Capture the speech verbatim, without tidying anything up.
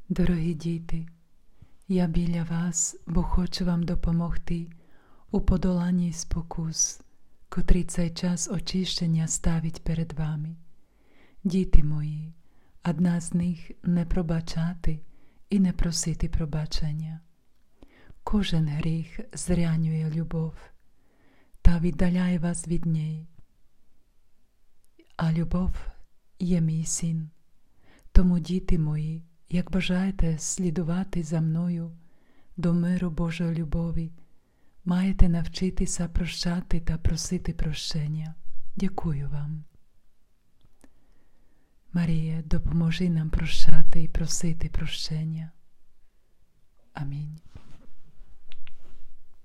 Дорогі діти, я біля вас, бо хочу вам допомогти у подоланні спокус, котрі цей час очищення ставить перед вами. Діти мої, одна з них – не пробачати і не просити пробачення. Кожен гріх зранює любов та віддаляє вас від неї. А любов є мій син. Тому, діти мої, як бажаєте слідувати за мною до миру Божої любові, маєте навчитися прощати та просити прощення. Дякую вам. Марія, допоможи нам прощати і просити прощення. Амінь.